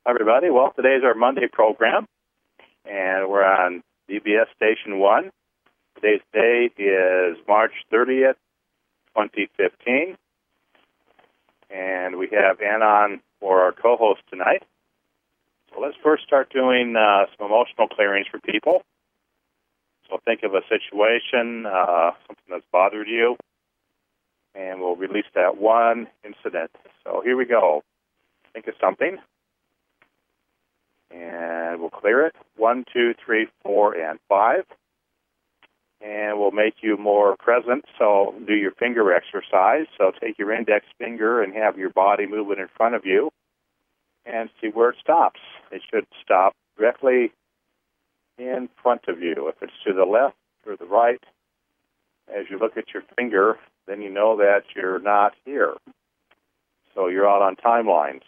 Hi, everybody. Well, today's our Monday program, and we're on DBS Station 1. Today's date is March 30th, 2015, and we have Ann on for our co-host tonight. So let's first start doing some emotional clearings for people. So think of a situation, something that's bothered you, and we'll release that one incident. So here we go. Think of something. And we'll clear it. 1, 2, 3, 4, and 5. And we'll make you more present. So do your finger exercise. So take your index finger and have your body moving in front of you and see where it stops. It should stop directly in front of you. If it's to the left or the right, as you look at your finger, then you know that you're not here. So you're out on timelines.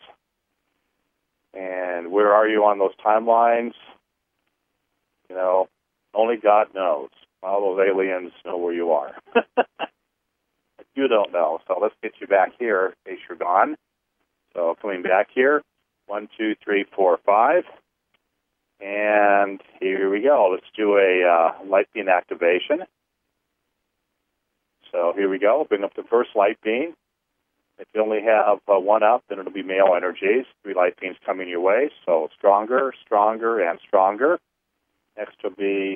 And where are you on those timelines? You know, only God knows. All those aliens know where you are. You don't know. So let's get you back here in case you're gone. So coming back here, 1, 2, 3, 4, 5. And here we go. Let's do a light beam activation. So here we go. Bring up the first light beam. If you only have one up, then it'll be male energies. 3 light beams coming your way. So stronger, stronger, and stronger. Next will be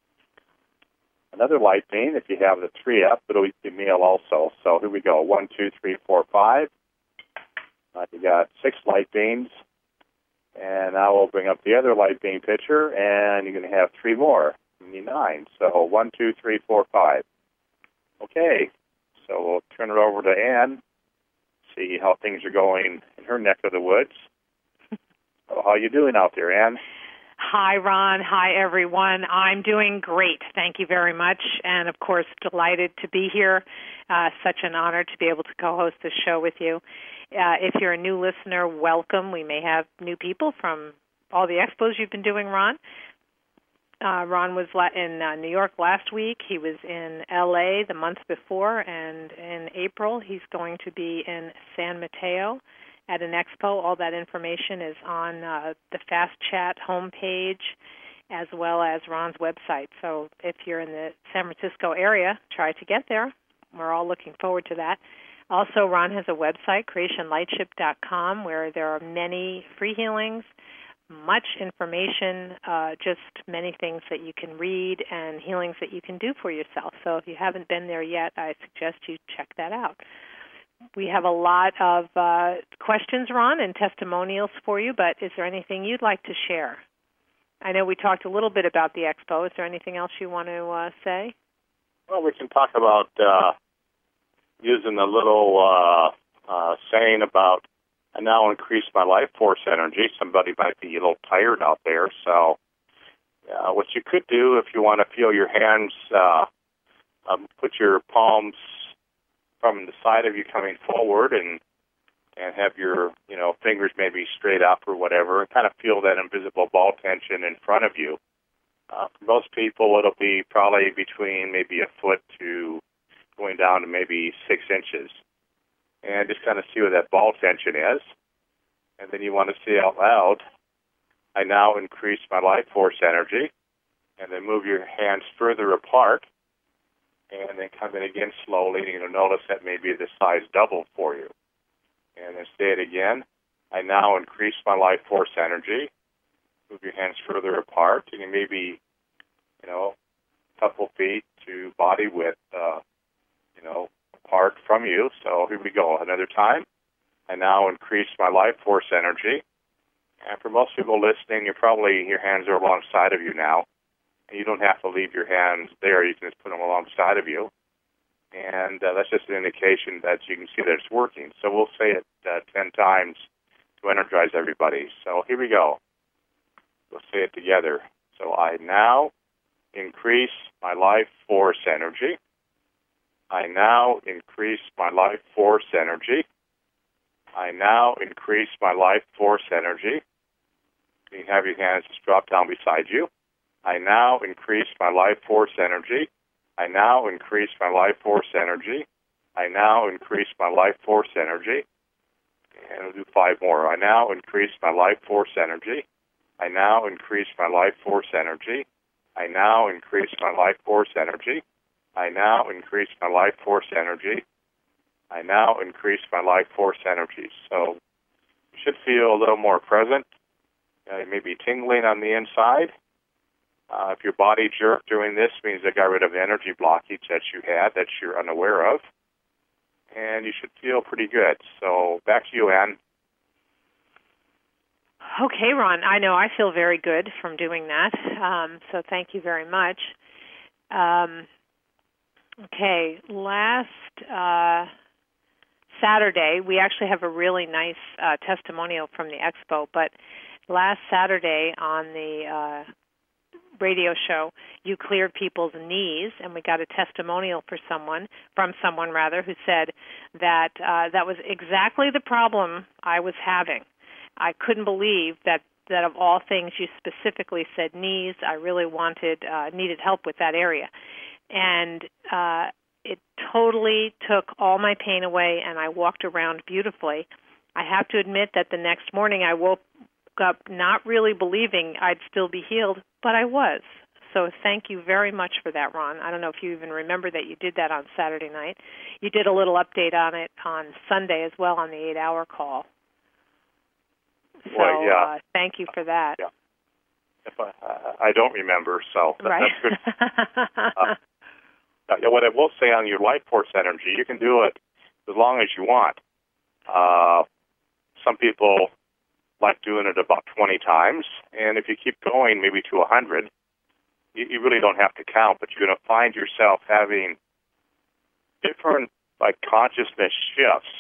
another light beam. If you have the 3 up, it'll be male also. So here we go. 1, 2, 3, 4, 5. You got 6 light beams. And now we'll bring up the other light beam picture, and you're going to have 3 more. You need 9. So 1, 2, 3, 4, 5. Okay. So we'll turn it over to Ann. See how things are going in her neck of the woods. So how you doing out there, Ann? Hi, Ron. Hi, everyone. I'm doing great. Thank you very much. And, of course, delighted to be here. Such an honor to be able to co-host this show with you. If you're a new listener, welcome. We may have new people from all the expos you've been doing, Ron. Ron was in New York last week. He was in L.A. the month before, and in April he's going to be in San Mateo at an expo. All that information is on the Fast Chat homepage as well as Ron's website. So if you're in the San Francisco area, try to get there. We're all looking forward to that. Also, Ron has a website, creationlightship.com, where there are many free healings, much information, just many things that you can read and healings that you can do for yourself. So if you haven't been there yet, I suggest you check that out. We have a lot of questions, Ron, and testimonials for you, but is there anything you'd like to share? I know we talked a little bit about the expo. Is there anything else you want to say? Well, we can talk about using a little saying about, I now increase my life force energy. Somebody might be a little tired out there. So what you could do if you want to feel your hands, put your palms from the side of you coming forward and have your fingers maybe straight up or whatever, and kind of feel that invisible ball tension in front of you. For most people, it'll be probably between maybe a foot to going down to maybe 6 inches. And just kind of see where that ball tension is. And then you want to say out loud, I now increase my life force energy. And then move your hands further apart. And then come in again slowly. And you'll notice that maybe the size doubled for you. And then say it again. I now increase my life force energy. Move your hands further apart. And you may be, a couple feet to body width, apart from you. So here we go. Another time. I now increase my life force energy. And for most people listening, your hands are alongside of you now. And you don't have to leave your hands there. You can just put them alongside of you. And that's just an indication that you can see that it's working. So we'll say it 10 times to energize everybody. So here we go. We'll say it together. So I now increase my life force energy. I now increase my life force energy. I now increase my life force energy. You can have your hands just drop down beside you. I now increase my life force energy. I now increase my life force energy. I now increase my life force energy. And we'll do 5 more. I now increase my life force energy. I now increase my life force energy. I now increase my life force energy. I now increase my life force energy. I now increase my life force energy. So you should feel a little more present. You may be tingling on the inside. If your body jerked during this, means it got rid of the energy blockage that you had that you're unaware of. And you should feel pretty good. So back to you, Ann. Okay, Ron. I know I feel very good from doing that. So thank you very much. Okay, last Saturday, we actually have a really nice testimonial from the expo, but last Saturday on the radio show, you cleared people's knees, and we got a testimonial from someone who said that that was exactly the problem I was having. I couldn't believe that of all things you specifically said knees. I really needed help with that area. And it totally took all my pain away, and I walked around beautifully. I have to admit that the next morning I woke up not really believing I'd still be healed, but I was. So thank you very much for that, Ron. I don't know if you even remember that you did that on Saturday night. You did a little update on it on Sunday as well on the 8-hour call. So well, yeah. Thank you for that. Yeah. If I don't remember, so right. That's good. What I will say on your life force energy, you can do it as long as you want. Some people like doing it about 20 times, and if you keep going maybe to 100, you really don't have to count, but you're going to find yourself having different consciousness shifts.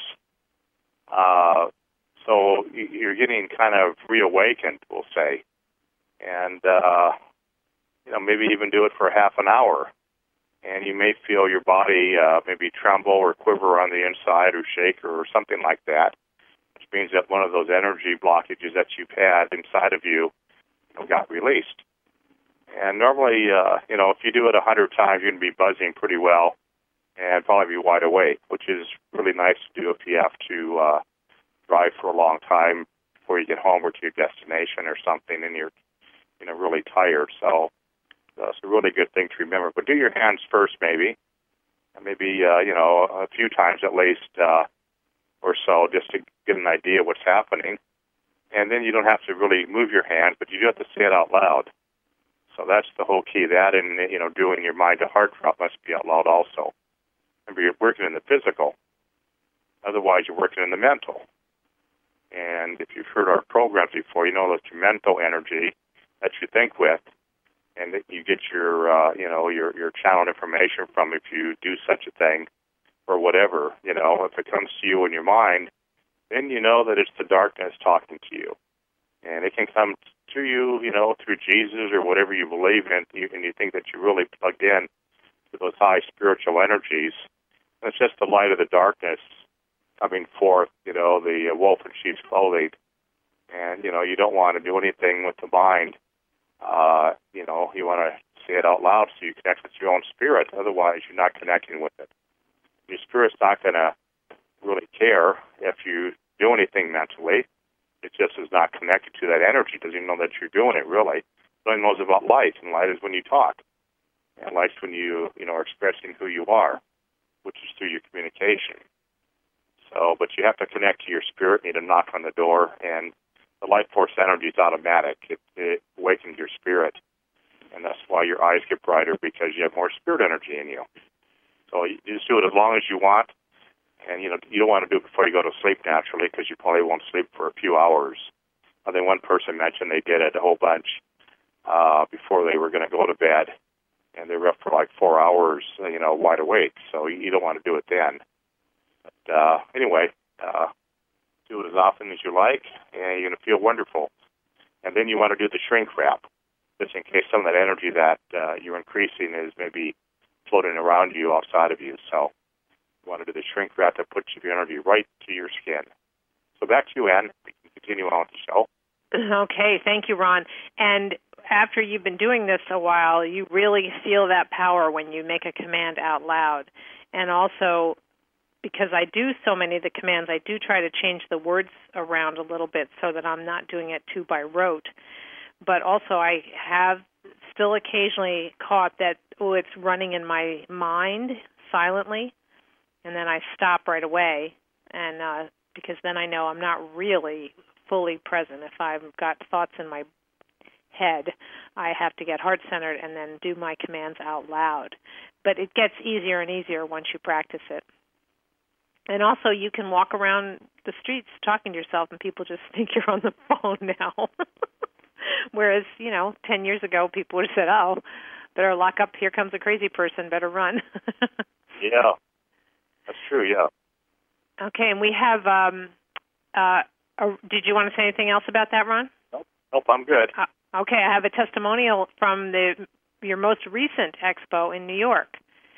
So you're getting kind of reawakened, we'll say, and maybe even do it for half an hour, and you may feel your body maybe tremble or quiver on the inside or shake or something like that, which means that one of those energy blockages that you've had inside of you got released. And normally, if you do it 100 times, you're going to be buzzing pretty well and probably be wide awake, which is really nice to do if you have to drive for a long time before you get home or to your destination or something, and you're really tired. So it's a really good thing to remember. But do your hands first, maybe a few times at least or so, just to get an idea of what's happening. And then you don't have to really move your hands, but you do have to say it out loud. So that's the whole key. That and doing your mind to heart drop must be out loud also. Remember, you're working in the physical. Otherwise, you're working in the mental. And if you've heard our programs before, you know that's your mental energy that you think with, and that you get your your channeled information from if you do such a thing or whatever. If it comes to you in your mind, then you know that it's the darkness talking to you, and it can come to you, through Jesus or whatever you believe in, and you think that you're really plugged in to those high spiritual energies. And it's just the light of the darkness coming forth, the wolf in sheep's clothing. And, you don't want to do anything with the mind. You want to say it out loud so you connect with your own spirit. Otherwise, you're not connecting with it. Your spirit's not going to really care if you do anything mentally. It just is not connected to that energy. It doesn't even know that you're doing it, really. It only knows about light, and light is when you talk. And light's when you are expressing who you are, which is through your communication. So, but you have to connect to your spirit, you need to knock on the door, and the life force energy is automatic. It awakens your spirit, and that's why your eyes get brighter, because you have more spirit energy in you. So you just do it as long as you want. And, you don't want to do it before you go to sleep naturally, because you probably won't sleep for a few hours. I think one person mentioned they did it a whole bunch before they were going to go to bed, and they were up for 4 hours, wide awake. So you don't want to do it then. But anyway, do it as often as you like, and you're going to feel wonderful. And then you want to do the shrink wrap, just in case some of that energy that you're increasing is maybe floating around you, outside of you. So you want to do the shrink wrap that puts your energy right to your skin. So back to you, Ann. We can continue on with the show. Okay, thank you, Ron. And after you've been doing this a while, you really feel that power when you make a command out loud. And also, because I do so many of the commands, I do try to change the words around a little bit so that I'm not doing it too by rote. But also I have still occasionally caught that, it's running in my mind silently, and then I stop right away, and because then I know I'm not really fully present. If I've got thoughts in my head, I have to get heart-centered and then do my commands out loud. But it gets easier and easier once you practice it. And also, you can walk around the streets talking to yourself, and people just think you're on the phone now. Whereas, 10 years ago, people would have said, oh, better lock up, here comes a crazy person, better run. Yeah, that's true, yeah. Okay, and we have, did you want to say anything else about that, Ron? Nope, I'm good. Okay, I have a testimonial from your most recent expo in New York.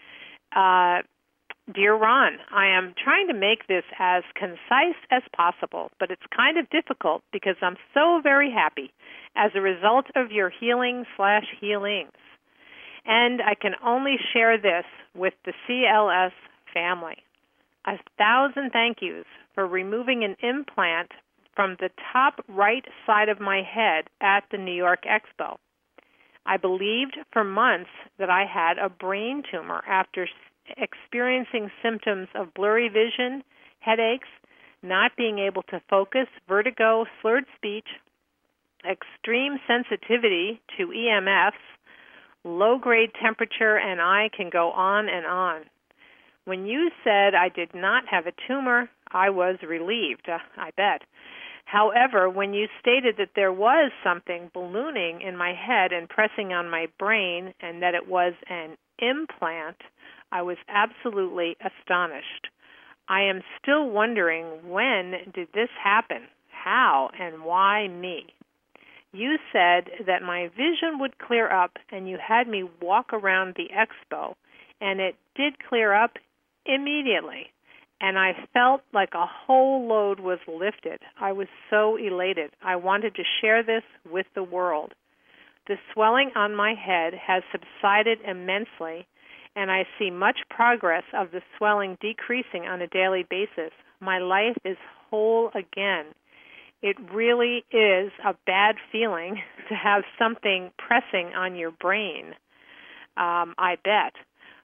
Dear Ron, I am trying to make this as concise as possible, but it's kind of difficult because I'm so very happy as a result of your healing/healings. And I can only share this with the CLS family. 1,000 thank yous for removing an implant from the top right side of my head at the New York Expo. I believed for months that I had a brain tumor after experiencing symptoms of blurry vision, headaches, not being able to focus, vertigo, slurred speech, extreme sensitivity to EMFs, low-grade temperature, and I can go on and on. When you said I did not have a tumor, I was relieved, I bet. However, when you stated that there was something ballooning in my head and pressing on my brain and that it was an implant, I was absolutely astonished. I am still wondering, when did this happen? How and why me? You said that my vision would clear up, and you had me walk around the expo, and it did clear up immediately, and I felt like a whole load was lifted. I was so elated. I wanted to share this with the world. The swelling on my head has subsided immensely, and I see much progress of the swelling decreasing on a daily basis. My life is whole again. It really is a bad feeling to have something pressing on your brain. I bet.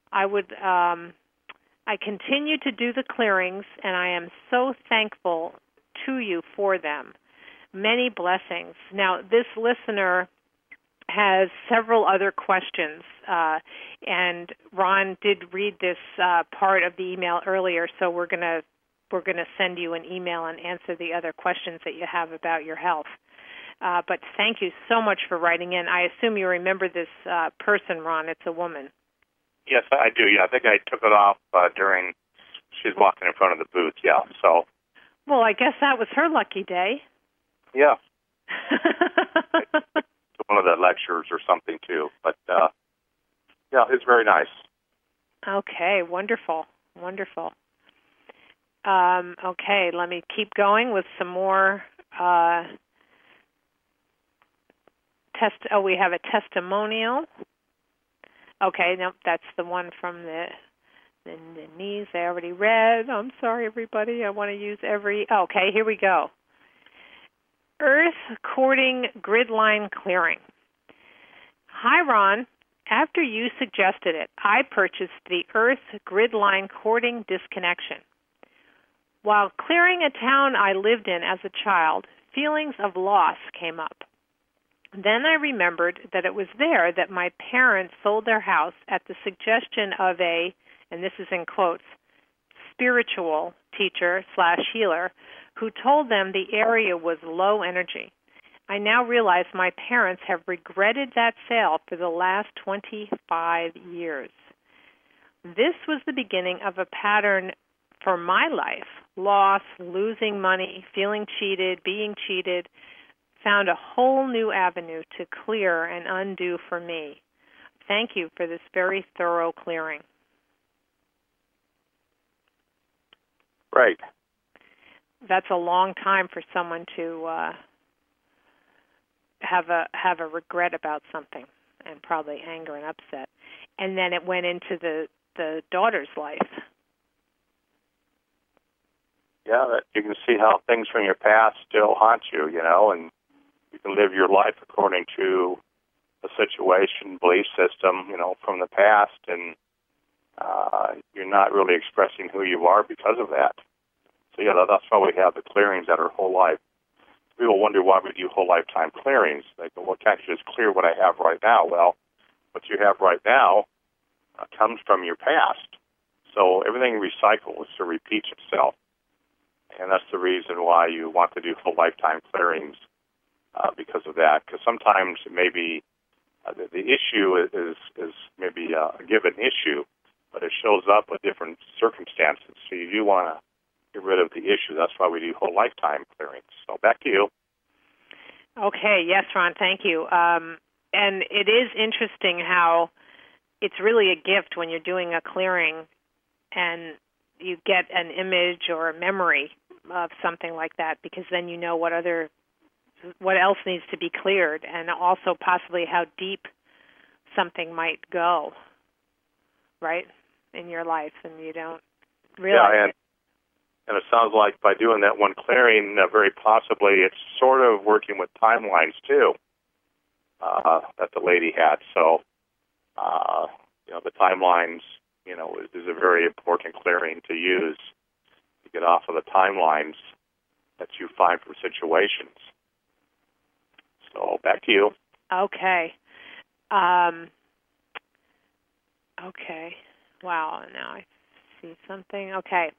I continue to do the clearings, and I am so thankful to you for them. Many blessings. Now, this listener has several other questions, and Ron did read this part of the email earlier, so we're going to send you an email and answer the other questions that you have about your health. But thank you so much for writing in. I assume you remember this person, Ron. It's a woman. Yes, I do. Yeah, I think I took it off during she's walking in front of the booth. Yeah, so. Well, I guess that was her lucky day. Yeah. One of the lectures or something too, but yeah, it's very nice. Okay, wonderful. Okay, let me keep going with some more we have a testimonial. Okay, no, that's the one from the knees I already read. I'm sorry, everybody. I want to use okay, here we go. Earth Cording Grid Line Clearing. Hi, Ron. After you suggested it, I purchased the Earth Grid Line Cording Disconnection. While clearing a town I lived in as a child, feelings of loss came up. Then I remembered that it was there that my parents sold their house at the suggestion of a, and this is in quotes, spiritual teacher/healer who told them the area was low energy. I now realize my parents have regretted that sale for the last 25 years. This was the beginning of a pattern for my life: loss, losing money, feeling cheated, being cheated. Found a whole new avenue to clear and undo for me. Thank you for this very thorough clearing. Right. That's a long time for someone to have a regret about something, and probably anger and upset. And then it went into the daughter's life. Yeah, that you can see how things from your past still haunt you, and you can live your life according to a situation, belief system, from the past, and you're not really expressing who you are because of that. So, that's why we have the clearings that are whole life. People wonder why we do whole lifetime clearings. They go, well, can't you just clear what I have right now? Well, what you have right now comes from your past. So everything recycles or repeats itself. And that's the reason why you want to do full lifetime clearings because of that. Because sometimes maybe the issue is maybe a given issue, but it shows up with different circumstances. So you do want to get rid of the issue. That's why we do whole lifetime clearings. So back to you. Okay. Yes, Ron. Thank you. And it is interesting how it's really a gift when you're doing a clearing and you get an image or a memory of something like that, because then you know what else needs to be cleared, and also possibly how deep something might go, right, in your life, and you don't realize it. And it sounds like by doing that one clearing, very possibly it's sort of working with timelines too that the lady had. So, the timelines, is a very important clearing to use to get off of the timelines that you find from situations. So back to you. Okay. Okay. Wow. Now I see something. Okay.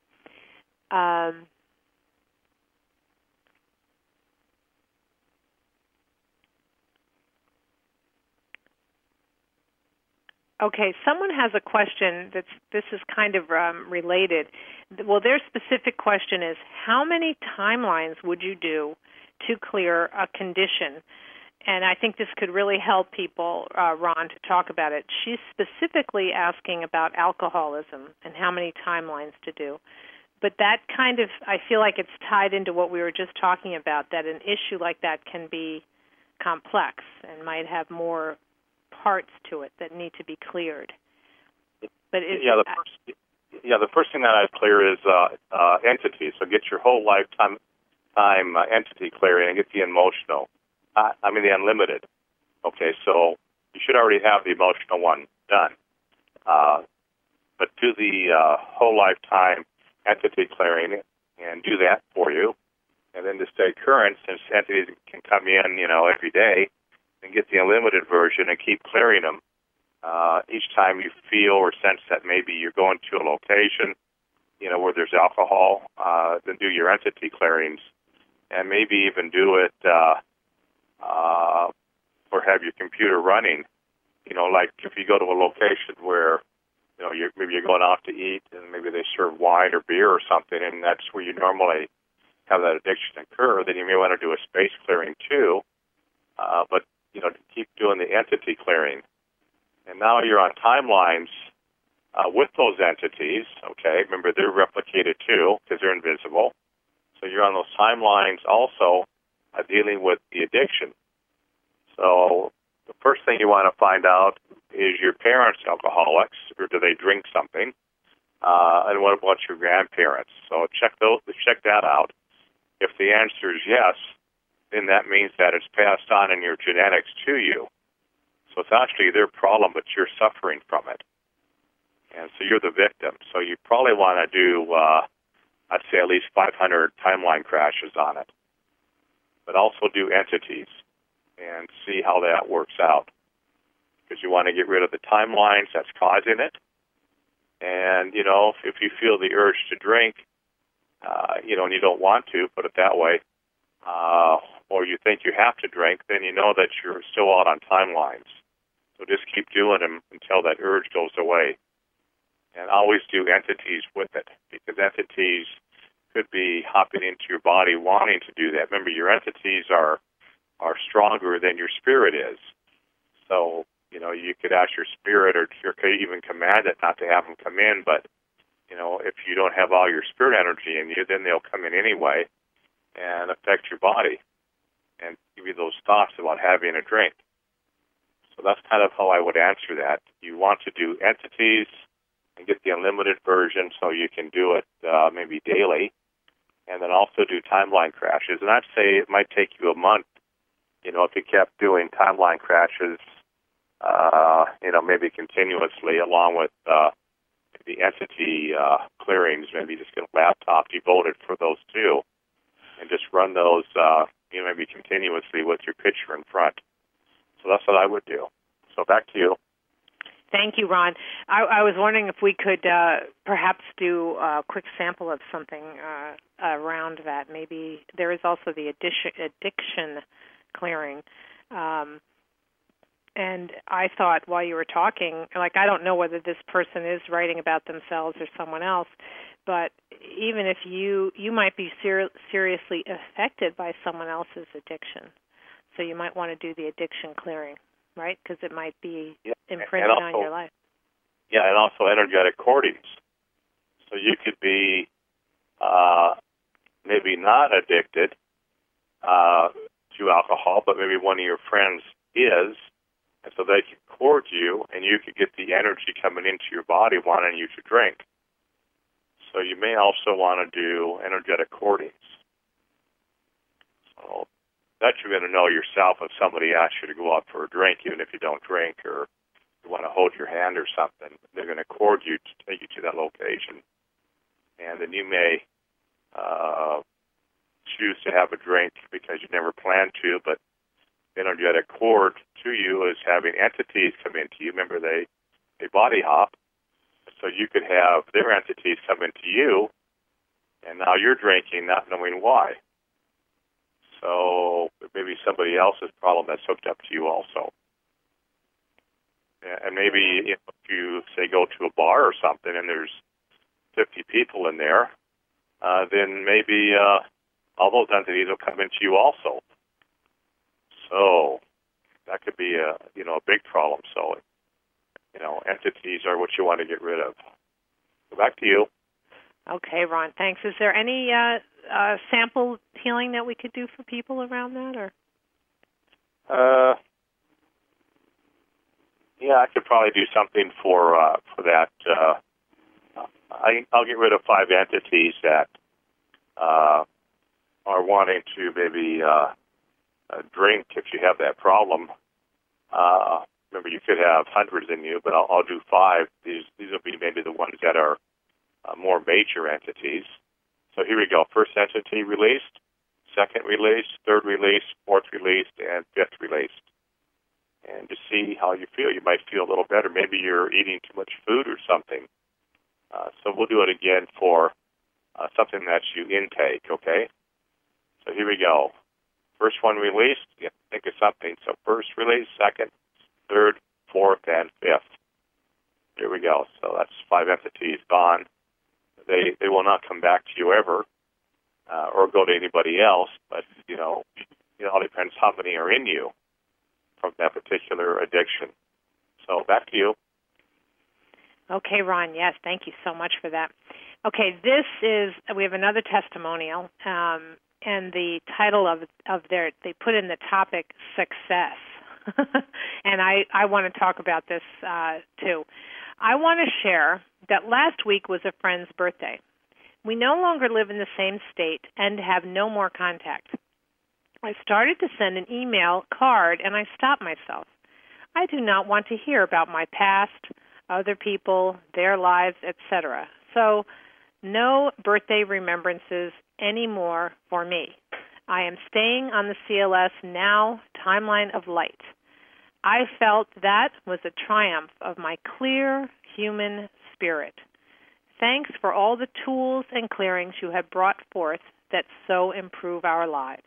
Okay, someone has a question this is kind of related. Well, their specific question is, how many timelines would you do to clear a condition? And I think this could really help people, Ron, to talk about it. She's specifically asking about alcoholism and how many timelines to do. But that kind of, I feel like it's tied into what we were just talking about, that an issue like that can be complex and might have more parts to it that need to be cleared. But the first thing that I'd clear is entities. So get your whole lifetime entity clearing and get the emotional. The unlimited. Okay, so you should already have the emotional one done. But do the whole lifetime entity clearing and do that for you. And then to stay current, since entities can come in, every day, and get the unlimited version and keep clearing them. Each time you feel or sense that maybe you're going to a location, where there's alcohol, then do your entity clearings, and maybe even do it or have your computer running. Like if you go to a location where maybe you're going out to eat and maybe they serve wine or beer or something, and that's where you normally have that addiction occur, then you may want to do a space clearing too. But to keep doing the entity clearing. And now you're on timelines with those entities, okay? Remember, they're replicated too because they're invisible. So you're on those timelines also dealing with the addiction. So the first thing you want to find out is your parents alcoholics, or do they drink something? And what about your grandparents? So check that out. If the answer is yes, then that means that it's passed on in your genetics to you. So it's actually their problem, but you're suffering from it. And so you're the victim. So you probably want to do, I'd say, at least 500 timeline crashes on it. But also do entities and see how that works out. Because you want to get rid of the timelines that's causing it. And, if you feel the urge to drink, and you don't want to, put it that way, or you think you have to drink, then you know that you're still out on timelines. So just keep doing them until that urge goes away. And always do entities with it, because entities could be hopping into your body wanting to do that. Remember, your entities are stronger than your spirit is. So, you could ask your spirit or could even command it not to have them come in, but, if you don't have all your spirit energy in you, then they'll come in anyway and affect your body and give you those thoughts about having a drink. So that's kind of how I would answer that. You want to do entities and get the unlimited version so you can do it maybe daily and then also do timeline crashes. And I'd say it might take you a month, if you kept doing timeline crashes, maybe continuously, along with the entity clearings. Maybe just get a laptop devoted for those two, and just run those, maybe continuously with your picture in front. So that's what I would do. So back to you. Thank you, Ron. I was wondering if we could perhaps do a quick sample of something around that. Maybe there is also the addiction clearing. And I thought while you were talking, I don't know whether this person is writing about themselves or someone else, but even if you might be seriously affected by someone else's addiction. So you might want to do the addiction clearing, right? Because it might be imprinted on your life. Yeah, and also energetic cordings. So you could be maybe not addicted to alcohol, but maybe one of your friends is, and so they could cord you, and you could get the energy coming into your body wanting you to drink. So you may also want to do energetic cordings. So that you're going to know yourself if somebody asks you to go out for a drink, even if you don't drink, or you want to hold your hand or something. They're going to cord you to take you to that location. And then you may choose to have a drink because you never planned to, but the energetic cord to you is having entities come into you. Remember, they body hop. So you could have their entities come into you, and now you're drinking not knowing why. So maybe somebody else's problem that's hooked up to you also. And maybe if you, say, go to a bar or something and there's 50 people in there, then maybe all those entities will come into you also. So that could be a big problem. So, entities are what you want to get rid of. So back to you. Okay, Ron, thanks. Is there any sample healing that we could do for people around that, or? Yeah, I could probably do something for that. I'll get rid of 5 entities that are wanting to maybe drink if you have that problem. Remember, you could have hundreds in you, but I'll do 5. These will be maybe the ones that are more major entities. So here we go. First entity released, second released, third released, fourth released, and fifth released. And to see how you feel. You might feel a little better. Maybe you're eating too much food or something. So we'll do it again for something that you intake, okay? So here we go. First one released, you have to think of something. So first release, second, third, fourth, and fifth. Here we go. So that's 5 entities gone. They will not come back to you ever or go to anybody else, but, it all depends how many are in you from that particular addiction. So back to you. Okay, Ron, yes, thank you so much for that. Okay, we have another testimonial, and the title of they put in the topic, success. And I want to talk about this too. I want to share that last week was a friend's birthday. We no longer live in the same state and have no more contact. I started to send an email card, and I stopped myself. I do not want to hear about my past, other people, their lives, etc. So no birthday remembrances anymore for me. I am staying on the CLS Now timeline of light. I felt that was a triumph of my clear human spirit. Thanks for all the tools and clearings you have brought forth that so improve our lives.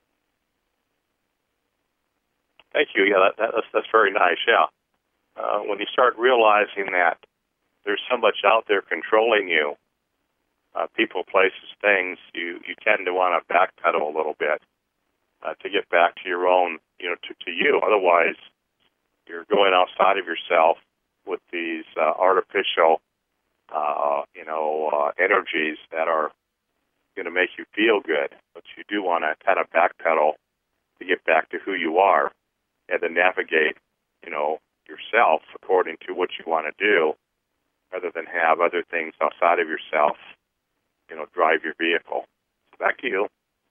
Thank you. Yeah, that's very nice. Yeah, when you start realizing that there's so much out there controlling you, people, places, things, you tend to want to backpedal a little bit to get back to your own, to you. Otherwise, you're going outside of yourself with these artificial, energies that are going to make you feel good. But you do want to kind of backpedal to get back to who you are and to navigate, yourself according to what you want to do, rather than have other things outside of yourself, drive your vehicle. Back to you.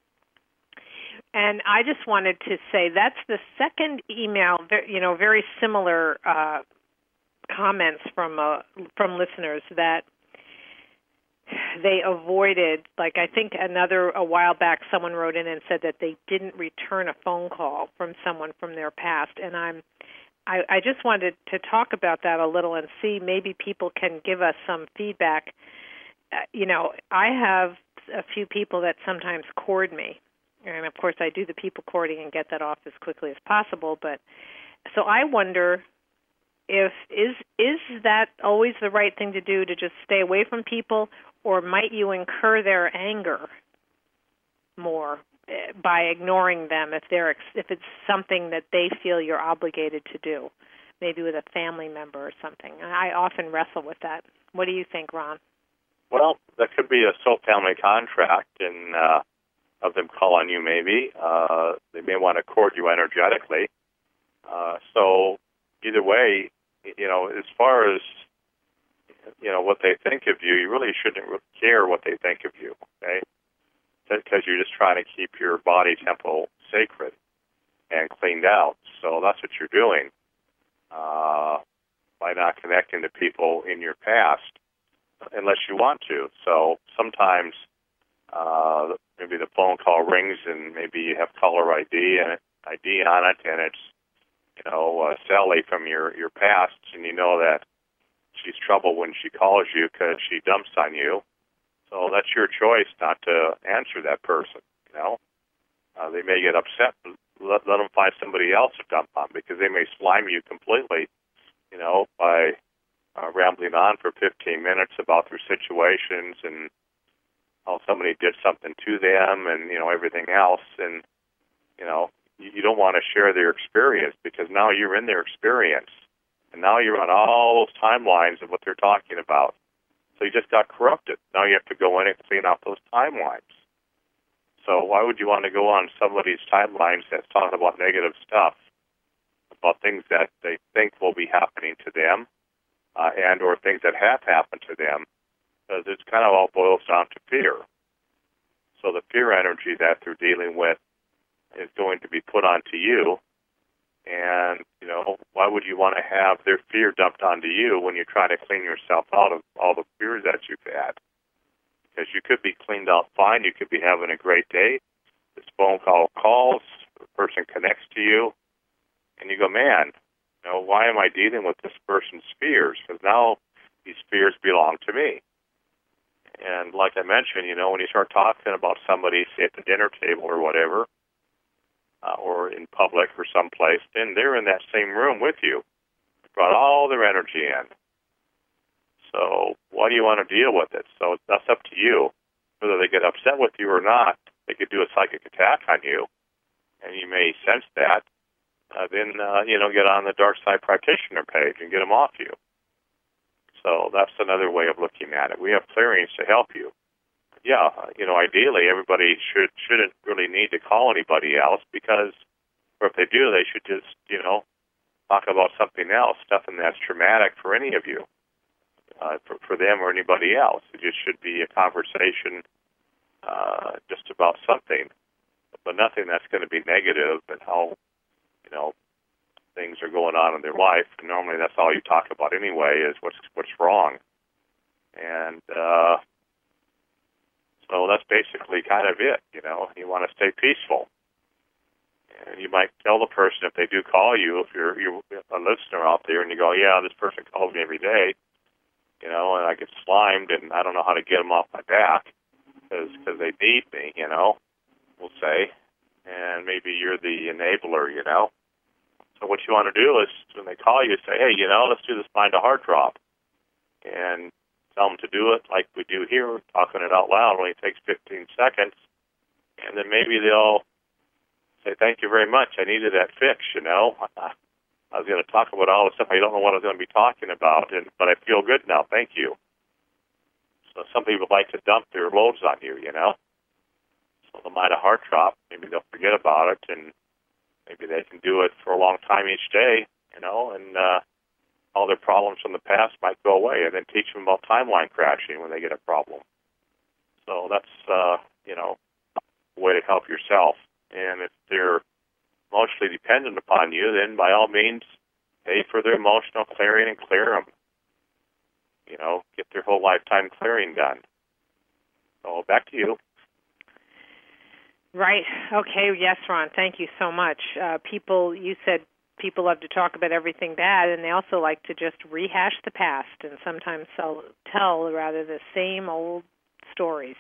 And I just wanted to say that's the second email, very similar comments from listeners that they avoided. Like I think a while back, someone wrote in and said that they didn't return a phone call from someone from their past. And I just wanted to talk about that a little and see maybe people can give us some feedback. I have a few people that sometimes court me. And, of course, I do the people courting and get that off as quickly as possible. But so I wonder if is that always the right thing to do, to just stay away from people, or might you incur their anger more by ignoring them if it's something that they feel you're obligated to do, maybe with a family member or something? I often wrestle with that. What do you think, Ron? Well, that could be a sole family contract, and of them calling you maybe. They may want to court you energetically. So either way, as far as, what they think of you, you really shouldn't care what they think of you, okay? Because you're just trying to keep your body temple sacred and cleaned out. So that's what you're doing by not connecting to people in your past unless you want to. So sometimes maybe the phone call rings and maybe you have caller ID on it, and it's Sally from your past, and you know that she's trouble when she calls you because she dumps on you. So that's your choice not to answer that person. They may get upset. Let them find somebody else to dump on, because they may slime you completely. By rambling on for 15 minutes about their situations and how somebody did something to them and, everything else. And, you don't want to share their experience, because now you're in their experience. And now you're on all those timelines of what they're talking about. So you just got corrupted. Now you have to go in and clean out those timelines. So why would you want to go on somebody's timelines that's talking about negative stuff, about things that they think will be happening to them, and or things that have happened to them? Because it's kind of all boils down to fear. So the fear energy that they're dealing with is going to be put onto you. And, why would you want to have their fear dumped onto you when you're trying to clean yourself out of all the fears that you've had? Because you could be cleaned out fine. You could be having a great day. This phone call calls, the person connects to you, and you go, man, why am I dealing with this person's fears? Because now these fears belong to me. And like I mentioned, when you start talking about somebody, say at the dinner table or whatever, or in public or someplace, then they're in that same room with you. You brought all their energy in. So why do you want to deal with it? So that's up to you. Whether they get upset with you or not, they could do a psychic attack on you, and you may sense that. Then get on the Dark Side Practitioner page and get them off you. So that's another way of looking at it. We have clearings to help you. Yeah, ideally everybody shouldn't really need to call anybody else, because, or if they do, they should just, talk about something else, nothing that's traumatic for any of you, for them or anybody else. It just should be a conversation just about something, but nothing that's going to be negative and how, things are going on in their life. And normally that's all you talk about anyway, is what's wrong. And so that's basically kind of it. You want to stay peaceful. And you might tell the person, if they do call you, if you're a listener out there, and you go, yeah, this person calls me every day, and I get slimed, and I don't know how to get them off my back because they need me, we'll say, and maybe you're the enabler, So what you want to do is, when they call you, say, hey, let's do this mind to heart drop, and tell them to do it like we do here, talking it out loud. It only takes 15 seconds, and then maybe they'll say, thank you very much. I needed that fix, I was going to talk about all the stuff. I don't know what I was going to be talking about, but I feel good now. Thank you. So some people like to dump their loads on you, So the mind to heart drop, maybe they'll forget about it, and maybe they can do it for a long time each day, and all their problems from the past might go away, and then teach them about timeline crashing when they get a problem. So that's, a way to help yourself. And if they're emotionally dependent upon you, then by all means, pay for their emotional clearing and clear them. Get their whole lifetime clearing done. So back to you. Right. Okay. Yes, Ron. Thank you so much. You said people love to talk about everything bad, and they also like to just rehash the past and sometimes tell rather the same old stories.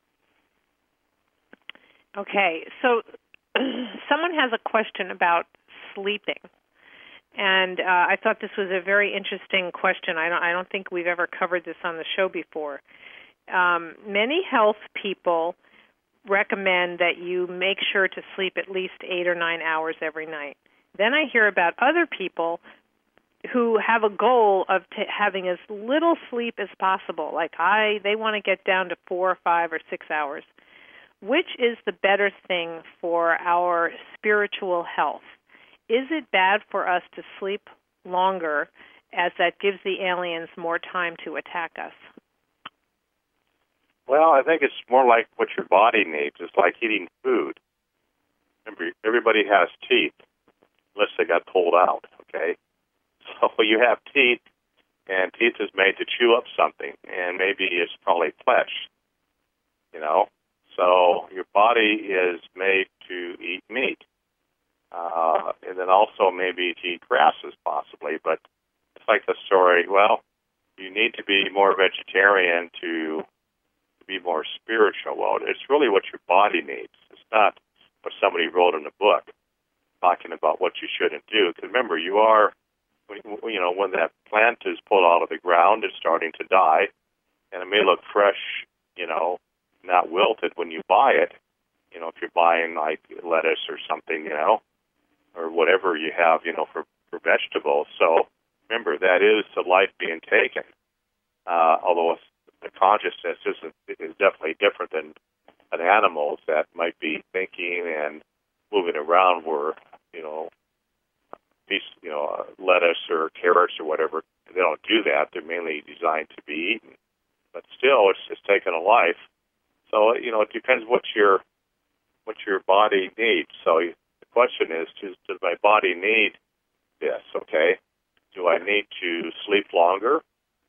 Okay. So someone has a question about sleeping. And I thought this was a very interesting question. I don't think we've ever covered this on the show before. Many health people recommend that you make sure to sleep at least 8 or 9 hours every night. Then I hear about other people who have a goal of having as little sleep as possible. They want to get down to 4 or 5 or 6 hours. Which is the better thing for our spiritual health? Is it bad for us to sleep longer, as that gives the aliens more time to attack us? Well, I think it's more like what your body needs. It's like eating food. Remember, everybody has teeth, unless they got pulled out, okay? So you have teeth, and teeth is made to chew up something, and maybe it's probably flesh, So your body is made to eat meat. And then also maybe to eat grasses possibly, but it's like the story, you need to be more vegetarian to be more spiritual. Well, it's really what your body needs. It's not what somebody wrote in a book talking about what you shouldn't do. Because remember, when that plant is pulled out of the ground, it's starting to die, and it may look fresh, not wilted when you buy it, if you're buying like lettuce or something, or whatever you have, for vegetables. So remember, that is the life being taken. Although the consciousness is definitely different than animals that might be thinking and moving around where, lettuce or carrots or whatever, they don't do that. They're mainly designed to be eaten. But still, it's taken a life. So, it depends what your body needs. So the question is, does my body need this, okay? Do I need to sleep longer?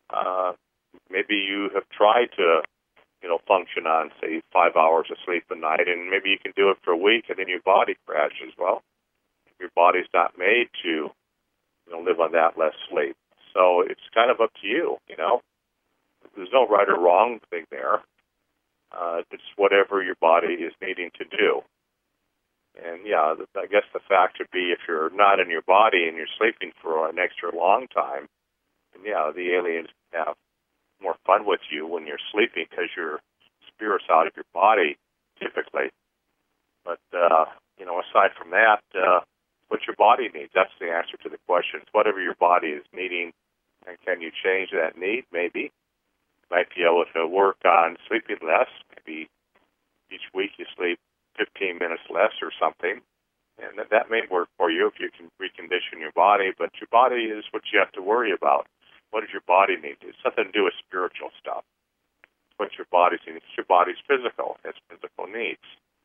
Maybe you have tried to, function on, say, 5 hours of sleep a night, and maybe you can do it for a week, and then your body crashes. Well, your body's not made to, live on that less sleep. So it's kind of up to you, There's no right or wrong thing there. It's whatever your body is needing to do. And, I guess the fact would be if you're not in your body and you're sleeping for an extra long time, then, the aliens have more fun with you when you're sleeping because your spirit's out of your body, typically. But, aside from that, what your body needs, that's the answer to the question. It's whatever your body is needing, and can you change that need? Maybe. You might be able to work on sleeping less. Maybe each week you sleep 15 minutes less or something, and that may work for you if you can recondition your body, but your body is what you have to worry about. What does your body need? It's nothing to do with spiritual stuff. It's what your body needs. Your body's physical. It has physical needs.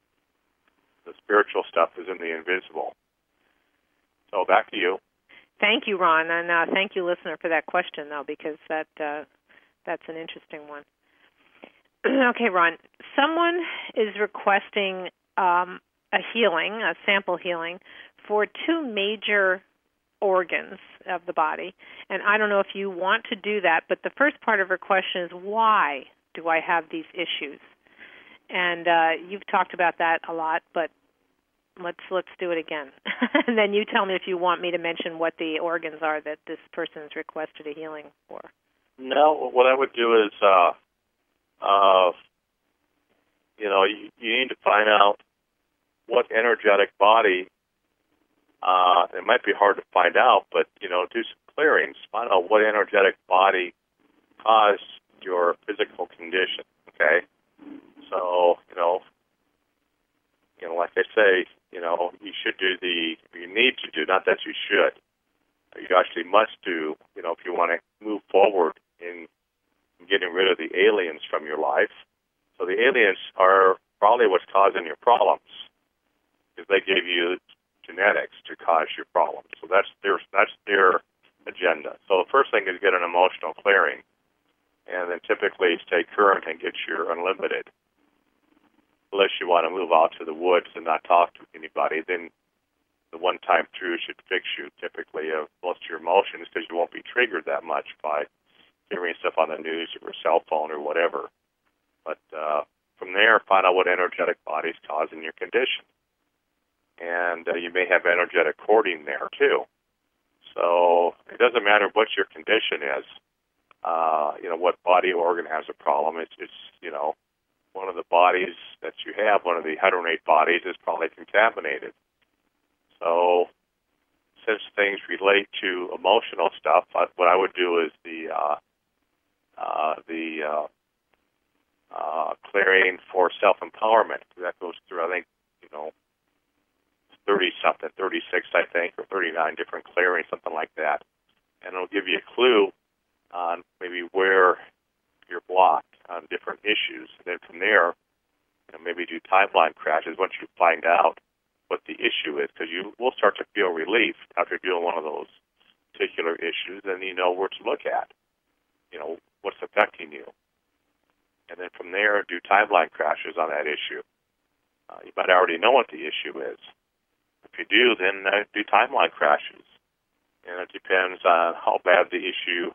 The spiritual stuff is in the invisible. So back to you. Thank you, Ron, and thank you, listener, for that question, though, because that's an interesting one. Okay, Ron, someone is requesting a healing, a sample healing, for 2 major organs of the body. And I don't know if you want to do that, but the first part of her question is, why do I have these issues? And you've talked about that a lot, but let's do it again. And then you tell me if you want me to mention what the organs are that this person's requested a healing for. No, what I would do is, you need to find out what energetic body, it might be hard to find out, but, do some clearings. Find out what energetic body caused your physical condition, okay? So, like I say, you need to do, not that you should. You actually must do, if you want to move forward in getting rid of the aliens from your life. So the aliens are probably what's causing your problems, because they gave you genetics to cause your problems. So that's their agenda. So the first thing is get an emotional clearing, and then typically stay current and get your unlimited. Unless you want to move out to the woods and not talk to anybody, then the one-time through should fix you typically of most of your emotions, because you won't be triggered that much by hearing stuff on the news or your cell phone or whatever. But from there, find out what energetic body is causing your condition. And you may have energetic cording there too. So it doesn't matter what your condition is, what body organ has a problem. It's one of the bodies that you have, one of the 108 bodies, is probably contaminated. So since things relate to emotional stuff, what I would do is the clearing for self-empowerment. That goes through, I think, 30-something, 36, I think, or 39 different clearings, something like that. And it'll give you a clue on maybe where you're blocked on different issues. And then from there, maybe do timeline crashes once you find out what the issue is, because you will start to feel relief after doing one of those particular issues, and you know where to look at, what's affecting you. And then from there, do timeline crashes on that issue. You might already know what the issue is. If you do, then do timeline crashes. And it depends on how bad the issue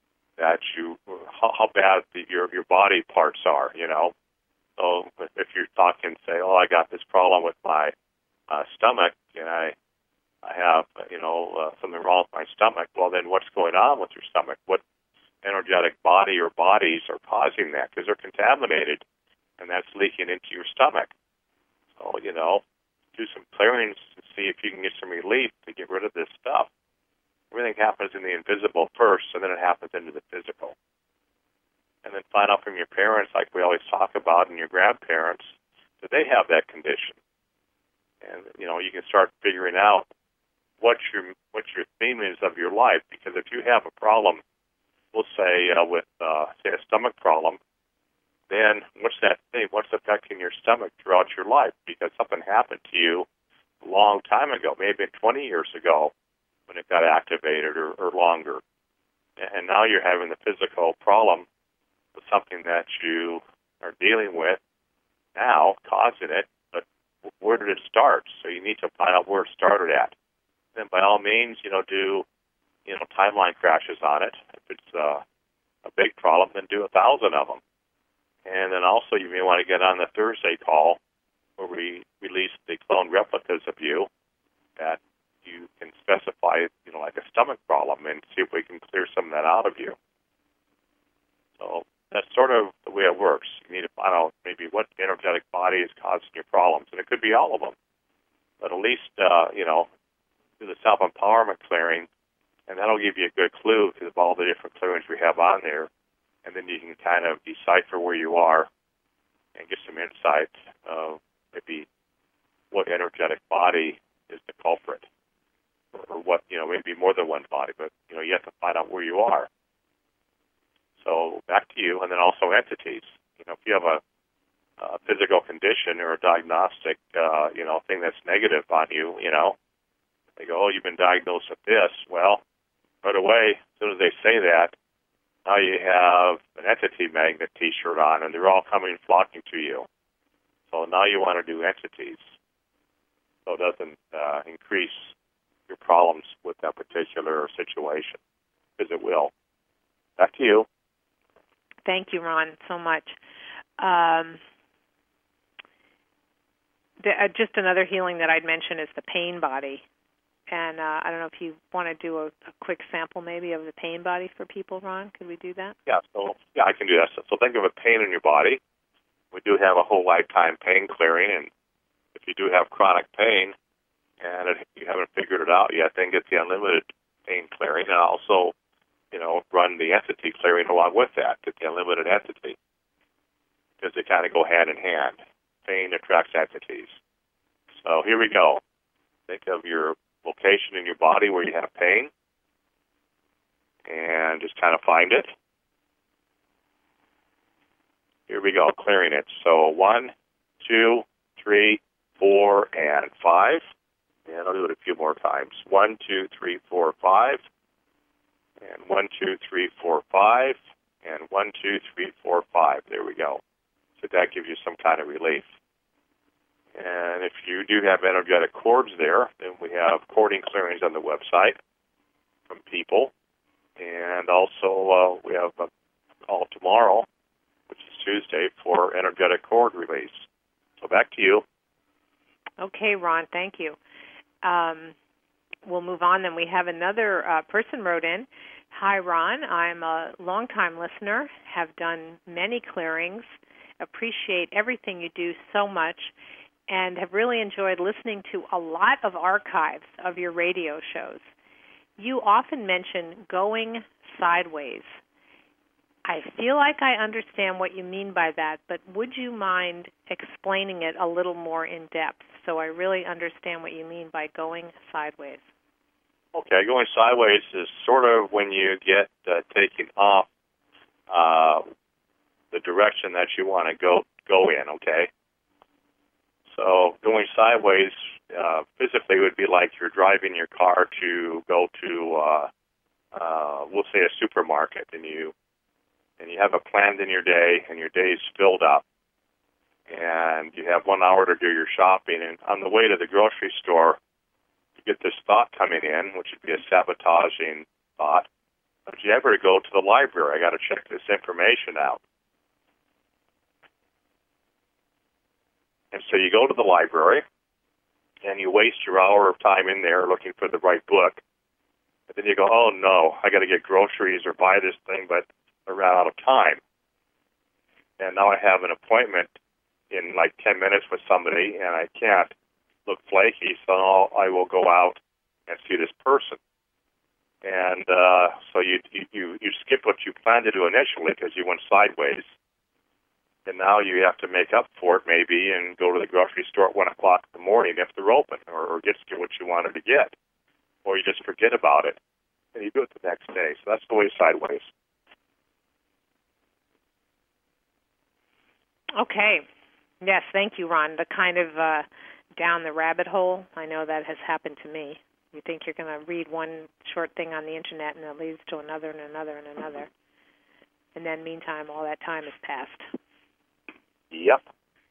how bad your body parts are, So if you're talking, say, I got this problem with my stomach, and I have, something wrong with my stomach, well, then what's going on with your stomach? What energetic body or bodies are causing that? Because they're contaminated, and that's leaking into your stomach. So, do some clearings to see if you can get some relief to get rid of this stuff. Everything happens in the invisible first, and then it happens into the physical. And then find out from your parents, like we always talk about, and your grandparents, that they have that condition. And, you can start figuring out what your theme is of your life. Because if you have a problem, we'll say with, say, a stomach problem, then what's that thing? What's affecting your stomach throughout your life? Because something happened to you a long time ago, maybe 20 years ago, when it got activated or longer. And now you're having the physical problem with something that you are dealing with now, causing it, but where did it start? So you need to find out where it started at. Then by all means, do, timeline crashes on it. If it's a big problem, then do 1,000 of them. And then also you may want to get on the Thursday call where we release the clone replicas of you that you can specify, like a stomach problem, and see if we can clear some of that out of you. So that's sort of the way it works. You need to find out maybe what energetic body is causing your problems, and it could be all of them. But at least, do the self-empowerment clearing, and that'll give you a good clue of all the different clearings we have on there. And then you can kind of decipher where you are and get some insight of maybe what energetic body is the culprit. Or what, maybe more than one body, but, you have to find out where you are. So back to you, and then also entities. If you have a physical condition or a diagnostic, thing that's negative on you, they go, you've been diagnosed with this. Well, right away, as soon as they say that, now you have an entity magnet T-shirt on, and they're all coming flocking to you. So now you want to do entities, so it doesn't increase your problems with that particular situation, because it will. Back to you. Thank you, Ron, so much. Just another healing that I'd mention is the pain body. And I don't know if you want to do a quick sample maybe of the pain body for people, Ron. Could we do that? Yeah, I can do that. So think of a pain in your body. We do have a whole lifetime pain clearing, and if you do have chronic pain and you haven't figured it out yet, then get the unlimited pain clearing, and also, run the entity clearing along with that, get the unlimited entity, because they kind of go hand in hand. Pain attracts entities. So here we go. Think of your location in your body where you have pain, and just kind of find it. Here we go, clearing it. So 1, 2, 3, 4, and 5. And I'll do it a few more times. 1, 2, 3, 4, 5. And 1, 2, 3, 4, 5. And 1, 2, 3, 4, 5. There we go. So that gives you some kind of relief. And if you do have energetic cords there, then we have cording clearings on the website from people. And also we have a call tomorrow, which is Tuesday, for energetic cord release. So back to you. Okay, Ron, thank you. We'll move on then. We have another person wrote in. Hi, Ron. I'm a longtime listener, have done many clearings, appreciate everything you do so much, and have really enjoyed listening to a lot of archives of your radio shows. You often mention going sideways. I feel like I understand what you mean by that, but would you mind explaining it a little more in depth so I really understand what you mean by going sideways? Okay, going sideways is sort of when you get taken off the direction that you want to go in, okay? So going sideways physically would be like you're driving your car to go to, we'll say, a supermarket, and you have a plan in your day, and your day is filled up, and you have 1 hour to do your shopping, and on the way to the grocery store, you get this thought coming in, which would be a sabotaging thought. If you ever go to the library, I got to check this information out. And so you go to the library, and you waste your hour of time in there looking for the right book. And then you go, oh, no, I got to get groceries or buy this thing, but I ran out of time. And now I have an appointment in like 10 minutes with somebody, and I can't look flaky, so I will go out and see this person. And so you skip what you planned to do initially because you went sideways. And now you have to make up for it maybe and go to the grocery store at 1 o'clock in the morning if they're open, or get what you wanted to get. Or you just forget about it, and you do it the next day. So that's the way sideways. Okay. Yes, thank you, Ron. The kind of down the rabbit hole, I know that has happened to me. You think you're going to read one short thing on the Internet, and it leads to another and another and another. And then, meantime, all that time has passed. Yep.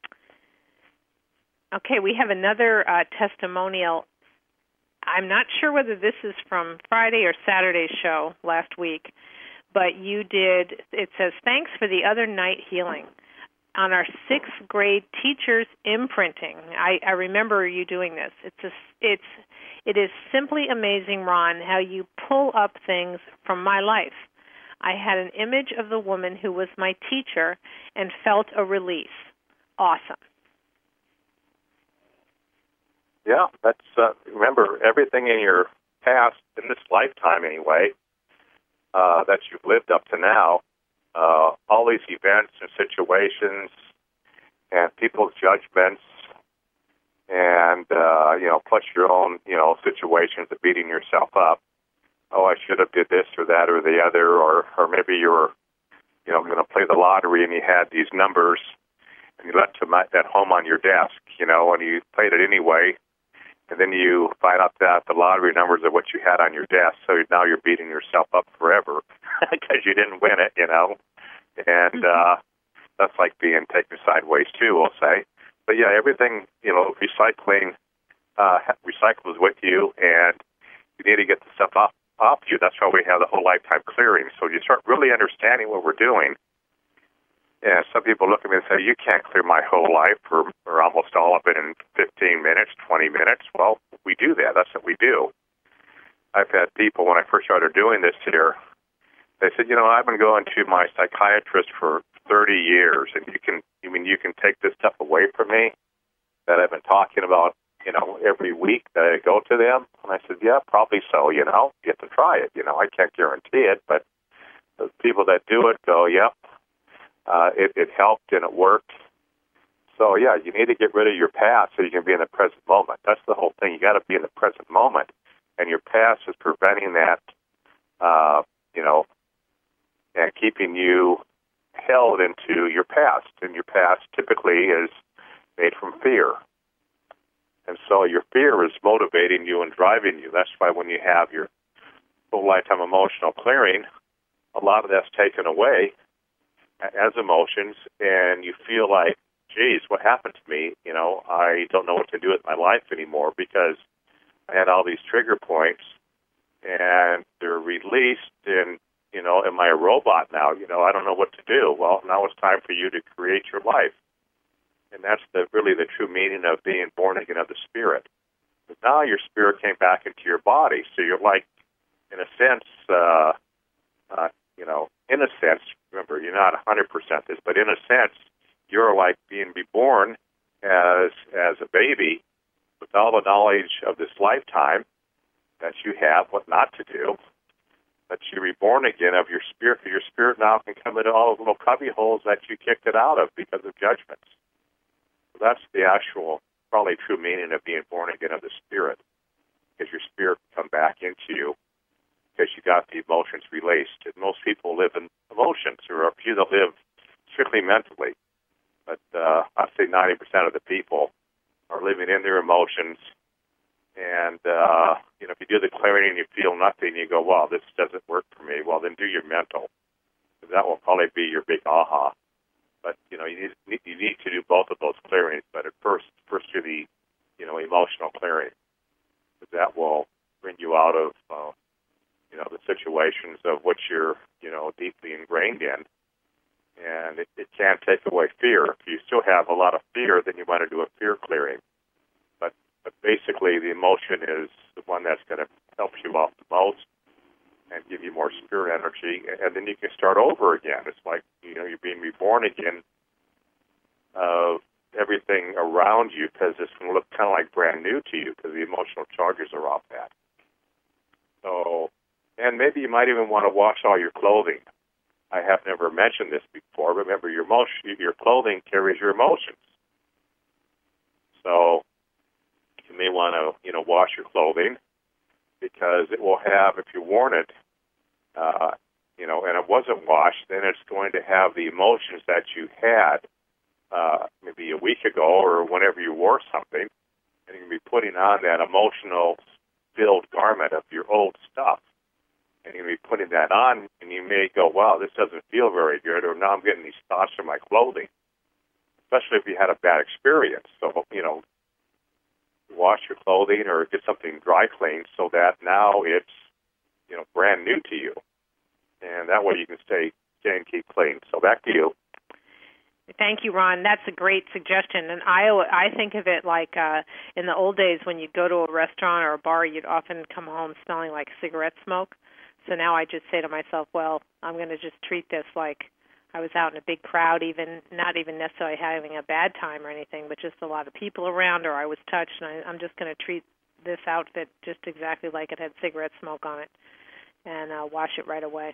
Okay, we have another testimonial. I'm not sure whether this is from Friday or Saturday's show last week, but you did, it says, thanks for the other night healing. On our 6th grade teacher's imprinting, I remember you doing this. It is simply amazing, Ron, how you pull up things from my life. I had an image of the woman who was my teacher and felt a release. Awesome. Yeah, that's remember, everything in your past, in this lifetime anyway, that you've lived up to now, all these events and situations and people's judgments and, plus your own, situations of beating yourself up. Oh, I should have did this or that or the other, or maybe you were, going to play the lottery and you had these numbers and you left them at home on your desk, and you played it anyway, and then you find out that the lottery numbers are what you had on your desk, so now you're beating yourself up forever because you didn't win it, and that's like being taken sideways too, we'll say. But yeah, everything, recycling recycles with you, and you need to get the stuff off you. That's why we have the whole lifetime clearing. So you start really understanding what we're doing. And some people look at me and say, you can't clear my whole life or almost all of it in 15 minutes, 20 minutes. Well, we do that. That's what we do. I've had people, when I first started doing this here, they said, I've been going to my psychiatrist for 30 years, and you can take this stuff away from me that I've been talking about, every week that I go to them. And I said, yeah, probably so, you have to try it. I can't guarantee it, but the people that do it go, yep, it helped and it worked. So, yeah, you need to get rid of your past so you can be in the present moment. That's the whole thing. You got to be in the present moment. And your past is preventing that, and keeping you held into your past. And your past typically is made from fear. And so your fear is motivating you and driving you. That's why when you have your full lifetime emotional clearing, a lot of that's taken away as emotions, and you feel like, geez, what happened to me? I don't know what to do with my life anymore because I had all these trigger points, and they're released, and, am I a robot now? I don't know what to do. Well, now it's time for you to create your life. And that's really the true meaning of being born again of the Spirit. But now your spirit came back into your body, so you're like, in a sense, remember, you're not 100% this, but in a sense, you're like being reborn as a baby with all the knowledge of this lifetime that you have, what not to do, that you're reborn again of your spirit. Your spirit now can come into all those little cubby holes that you kicked it out of because of judgments. So that's the actual, probably true meaning of being born again of the Spirit, because your spirit can come back into you because you got the emotions released. And most people live in emotions, or a few that live strictly mentally. But I'd say 90% of the people are living in their emotions. And, if you do the clearing and you feel nothing, you go, wow, this doesn't work for me. Well, then do your mental. That will probably be your big aha. But, you need to do both of those clearings. But at first do the, emotional clearing. That will bring you out of, the situations of which you're, deeply ingrained in. And it can take away fear. If you still have a lot of fear, then you want to do a fear clearing. But basically, the emotion is the one that's going to help you out the most and give you more spirit energy. And then you can start over again. It's like, you're being reborn again of everything around you, because it's going to look kind of like brand new to you because the emotional charges are off that. So, and maybe you might even want to wash all your clothing. I have never mentioned this before. Remember, your clothing carries your emotions. So you may want to, wash your clothing, because it will have, if you worn it, and it wasn't washed, then it's going to have the emotions that you had maybe a week ago or whenever you wore something, and you're going to be putting on that emotional-filled garment of your old stuff. And you're going to be putting that on, and you may go, wow, this doesn't feel very good, or now I'm getting these thoughts from my clothing, especially if you had a bad experience. So, wash your clothing or get something dry cleaned so that now it's, brand new to you. And that way you can stay and keep clean. So back to you. Thank you, Ron. That's a great suggestion. And I think of it like in the old days when you'd go to a restaurant or a bar, you'd often come home smelling like cigarette smoke. So now I just say to myself, well, I'm going to just treat this like I was out in a big crowd, not even necessarily having a bad time or anything, but just a lot of people around, or I was touched, and I'm just going to treat this outfit just exactly like it had cigarette smoke on it, and wash it right away.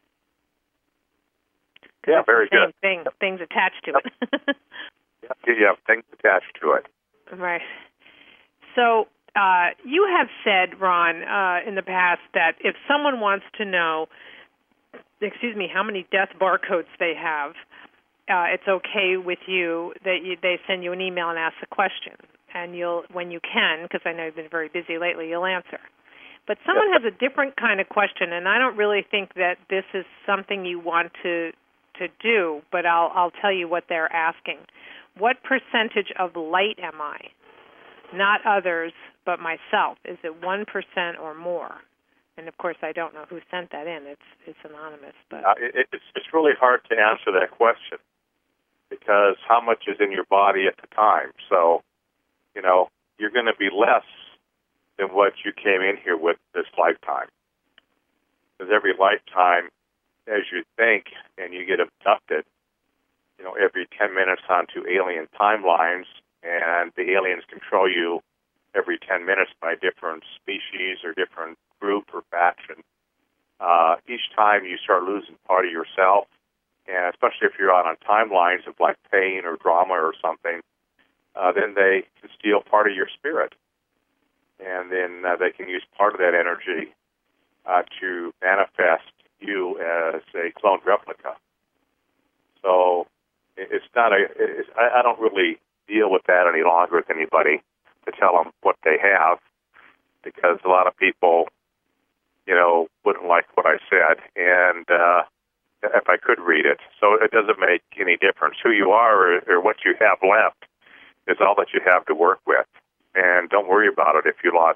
Yeah, very good. Things attached to it. Yeah, things attached to it. Right. So you have said, Ron, in the past that if someone wants to know, how many death barcodes they have, it's okay with you that they send you an email and ask the question. And when you can, because I know you've been very busy lately, you'll answer. But someone has a different kind of question, and I don't really think that this is something you want to do, but I'll tell you what they're asking. What percentage of light am I? Not others, but myself. Is it 1% or more? And of course, I don't know who sent that in. It's anonymous, but it's really hard to answer that question, because how much is in your body at the time? So, you're going to be less than what you came in here with this lifetime. Because every lifetime, as you think and you get abducted, every 10 minutes onto alien timelines, and the aliens control you every 10 minutes by different species or different group or faction. Each time you start losing part of yourself, and especially if you're on timelines of like pain or drama or something, then they can steal part of your spirit. And then they can use part of that energy to manifest you as a cloned replica. So it's not I don't really deal with that any longer with anybody to tell them what they have, because a lot of people, wouldn't like what I said, and if I could read it. So it doesn't make any difference. Who you are or what you have left is all that you have to work with. And don't worry about it if you lost,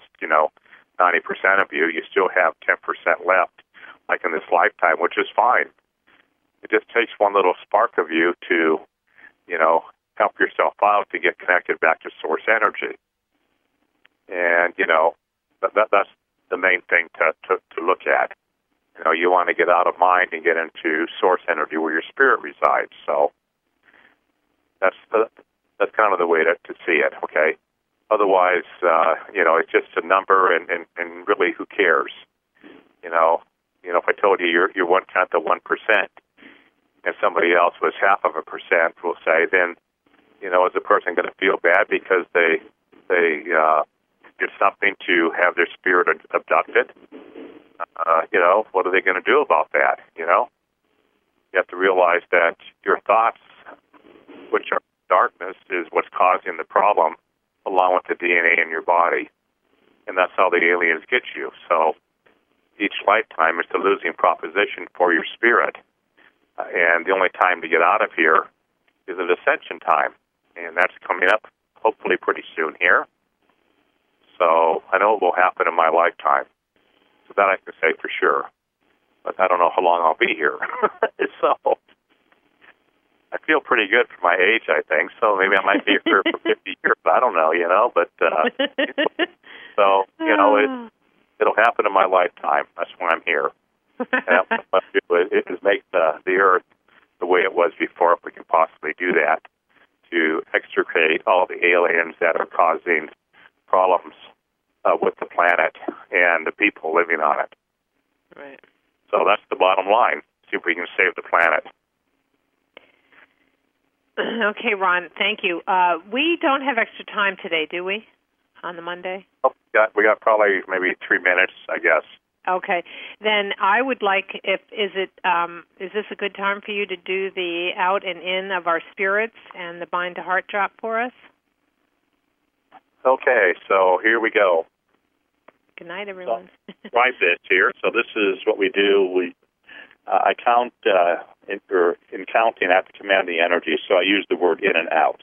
90% of you. You still have 10% left, like in this lifetime, which is fine. It just takes one little spark of you to, help yourself out to get connected back to source energy. And, that's the main thing to look at. You want to get out of mind and get into source energy where your spirit resides. So that's kind of the way to see it, okay? Otherwise, it's just a number, and really, who cares? If I told you you're 1/10 of 1%, and somebody else was 0.5%, we'll say, then, is the person going to feel bad because they did something to have their spirit abducted? What are they going to do about that? You have to realize that your thoughts, which are darkness, is what's causing the problem, along with the DNA in your body. And that's how the aliens get you. So each lifetime is the losing proposition for your spirit. And the only time to get out of here is an ascension time. And that's coming up hopefully pretty soon here. So I know it will happen in my lifetime. So that I can say for sure. But I don't know how long I'll be here. So I feel pretty good for my age, I think. So maybe I might be here for 50 years. I don't know, But so, it'll happen in my lifetime. That's why I'm here. And what I do is make the Earth the way it was before, if we can possibly do that, to extricate all the aliens that are causing problems with the planet and the people living on it. Right. So that's the bottom line. See if we can save the planet. Okay, Ron, thank you. We don't have extra time today, do we, on the Monday? Oh, we got probably maybe 3 minutes, I guess. Okay. Then I would like, is this a good time for you to do the out and in of our spirits and the bind to heart drop for us? Okay, so here we go. Good night, everyone. Right this here. So this is what we do. I count in counting, I have to command the energy, so I use the word in and out.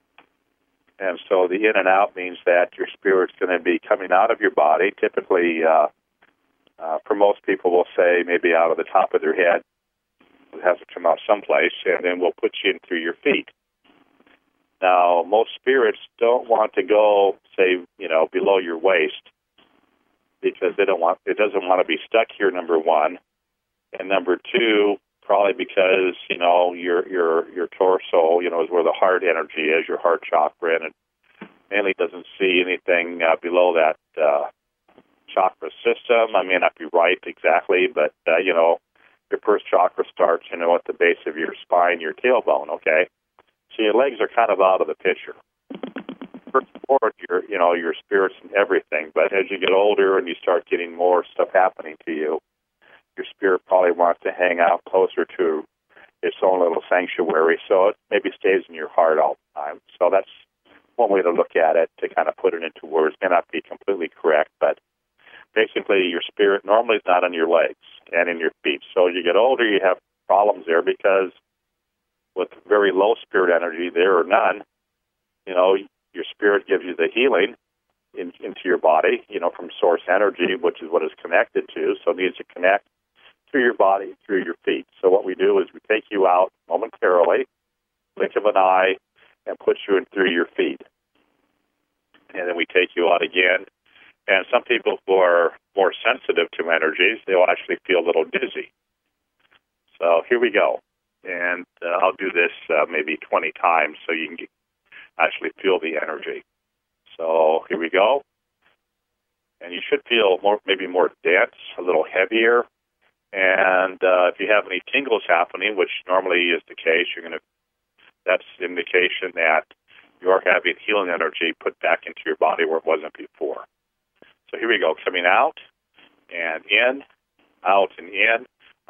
And so the in and out means that your spirit's going to be coming out of your body. Typically, for most people, we'll say maybe out of the top of their head. It has to come out someplace, and then we'll put you in through your feet. Now, most spirits don't want to go, say, below your waist, because it doesn't want to be stuck here, number one. And number two, probably because, your torso, is where the heart energy is, your heart chakra, and it mainly doesn't see anything below that chakra system. I may not be right exactly, but, your first chakra starts, at the base of your spine, your tailbone, okay? So your legs are kind of out of the picture. First forward, your spirits and everything, but as you get older and you start getting more stuff happening to you, your spirit probably wants to hang out closer to its own little sanctuary, so it maybe stays in your heart all the time. So that's one way to look at it, to kind of put it into words. May not be completely correct, but basically your spirit normally is not on your legs and in your feet. So as you get older, you have problems there, because with very low spirit energy, there or none, your spirit gives you the healing into your body, from source energy, which is what it's connected to. So it needs to connect through your body, through your feet. So what we do is we take you out momentarily, blink of an eye, and put you in through your feet. And then we take you out again. And some people who are more sensitive to energies, they'll actually feel a little dizzy. So here we go. And I'll do this maybe 20 times so you can actually feel the energy. So here we go. And you should feel maybe more dense, a little heavier. And if you have any tingles happening, which normally is the case, that's an indication that you're having healing energy put back into your body where it wasn't before. So here we go, coming out and in, out and in,